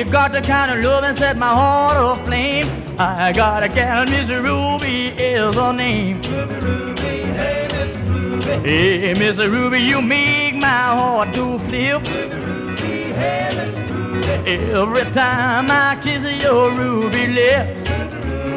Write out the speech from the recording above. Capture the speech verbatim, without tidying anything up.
She got the kind of love and set my heart aflame. I got a gal, Miss Ruby is her name. Ruby, Ruby, hey, Miss Ruby. Hey, Miss Ruby, you make my heart to flip. Ruby, Ruby, hey, Miss Ruby. Every time I kiss your ruby lips. Ruby, Ruby,